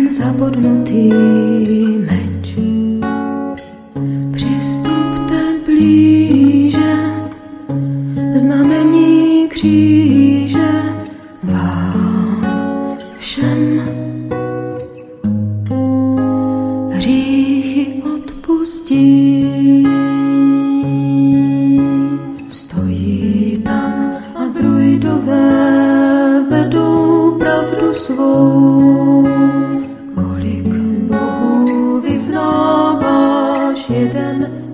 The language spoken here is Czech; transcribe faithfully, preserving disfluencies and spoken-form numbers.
zabodnutý meč. Přistupte blíže, znamení kříže vám všem. Hříchy odpustí, stojí tam a druidové vedou pravdu svou. Kolik Bohů vyznáváš, jeden